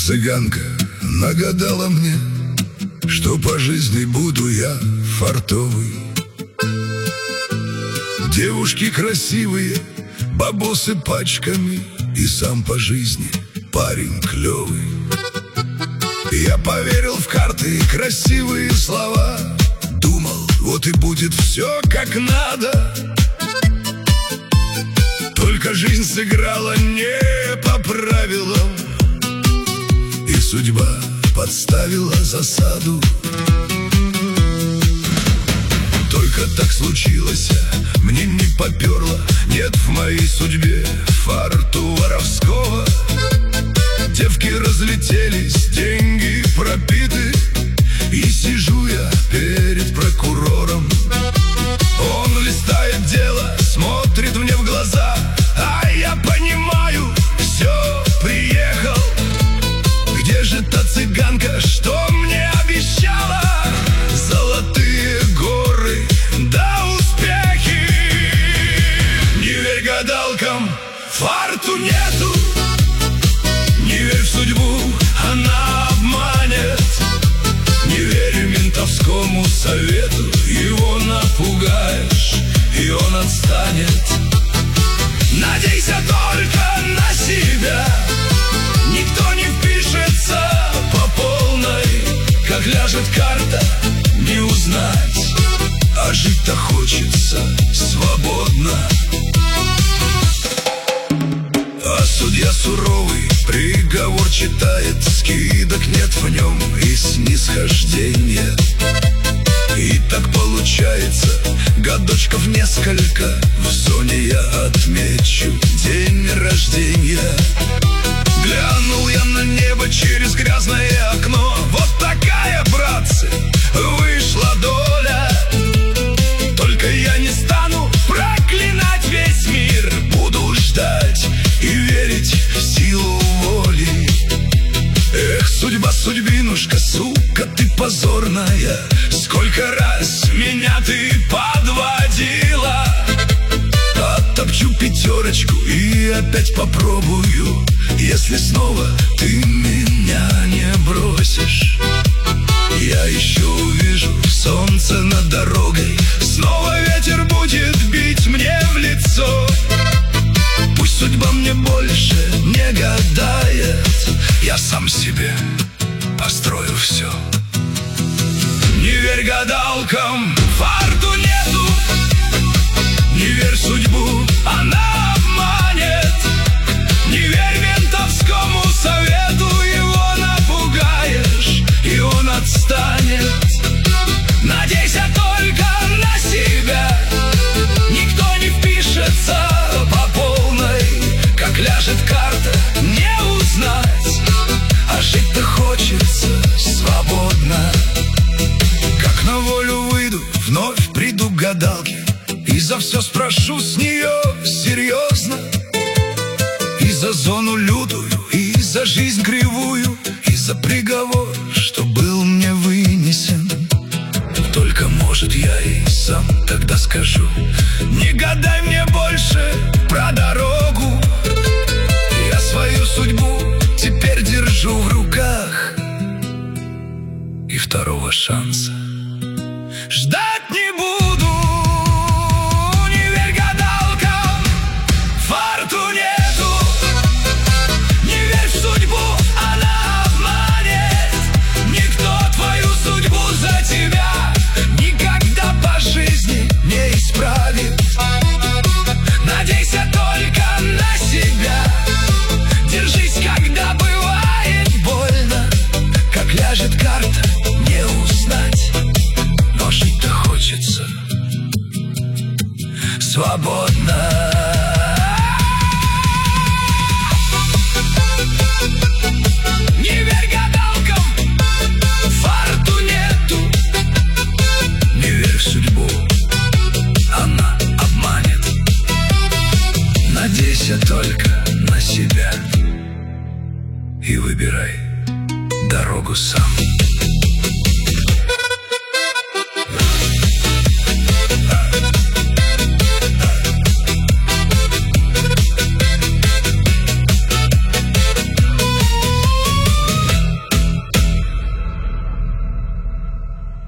Цыганка нагадала мне, что по жизни буду я фартовый. Девушки красивые, бабосы пачками, и сам по жизни парень клевый. Я поверил в карты и красивые слова, думал, вот и будет все как надо. Только жизнь сыграла не по правилам, и судьба подставила засаду. Только так случилось, мне не поперло, нет в моей судьбе фарту воровского. Девки разлетелись, деньги пропиты, и сижу я перед прокурором. Он листает дело, смотрит мне в глаза, а я понимаю, все, приехал. Где же та цыганка, что мне обещала золотые горы да успехи? Не верь гадалкам, фарту нету. Не верь в судьбу, она обманет. Не верь ментовскому совету, его напугаешь, и он отстанет. Надейся только на себя, никто не впишется по полной. Как ляжет карта, не узнать, а жить-то хочется свободно. А судья суровый приговор читает, скидок нет в нем и снисхождения. И так получается, годочков несколько, в зоне я отмечу день рождения. Глянул я на небо через грязное окно, вот такая, братцы, вышла доля. Только я не стану проклинать весь мир, буду ждать и верить в силу воли. Эх, судьба, судьбинушка, сука ты позорная, сколько раз меня ты подводила. Оттопчу пятерочку и опять попробую, если снова ты меня не бросишь. Я еще увижу солнце над дорогой, снова ветер будет бить мне в лицо. Пусть судьба мне больше не гадает, я сам себе построю все. Не верь гадалкам, фарту нету. Не верь в судьбу, она обманет. Не верь ментовскому совету, его напугаешь, и он отстанет. Надейся только на себя, никто не впишется по полной. Как ляжет карта, не узнать, а жить-то хочется свободно. Как на волю выйду, вновь приду к гадалке, и за все спрошу с нее серьезно. И за зону лютую, и за жизнь кривую, и за приговор, что был мне вынесен. Только, может, я и сам тогда скажу: не гадай мне больше про дорогу. Я свою судьбу теперь держу в руках, и второго шанса ждать не буду. Не верь гадалкам, фарту нету. Не верь в судьбу, она обманет. Никто твою судьбу за тебя никогда по жизни не исправит. Надейся только на себя, держись, когда бывает больно. Как ляжет карта, не узнать, но жить-то хочется свободно. Не верь гадалкам, фарту нету. Не верь в судьбу, она обманет. Надейся только на себя и выбирай дорогу сам.